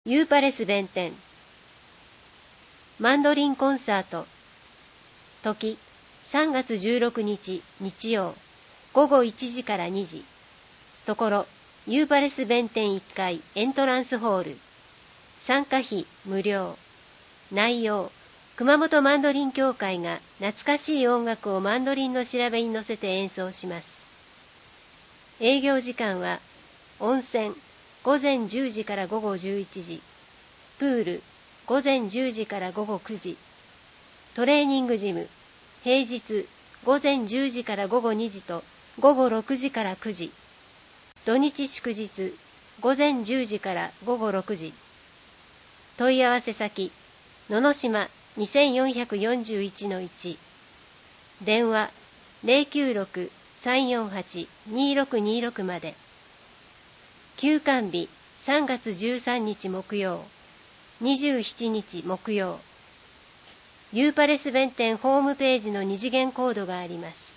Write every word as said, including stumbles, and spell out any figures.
ユーパレス弁天マンドリンコンサート時さんがつじゅうろくにち日曜ごごいちじからにじところユーパレス弁天いっかいエントランスホール参加費無料内容熊本マンドリン協会が懐かしい音楽をマンドリンの調べに乗せて演奏します営業時間は温泉ごぜんじゅうじからごごじゅういちじ、プールごぜんじゅうじからごごくじ、トレーニングジム平日ごぜんじゅうじからごごにじとごごろくじからくじ、土日祝日ごぜんじゅうじからごごろくじ。問い合わせ先ののしま にせんよんひゃくよんじゅういちのいち 電話 ゼロきゅうろく さんよんはち にろくにろく まで。休館日さんがつじゅうさんにち木曜にじゅうしちにち木曜ユーパレス弁天ホームページの二次元コードがあります。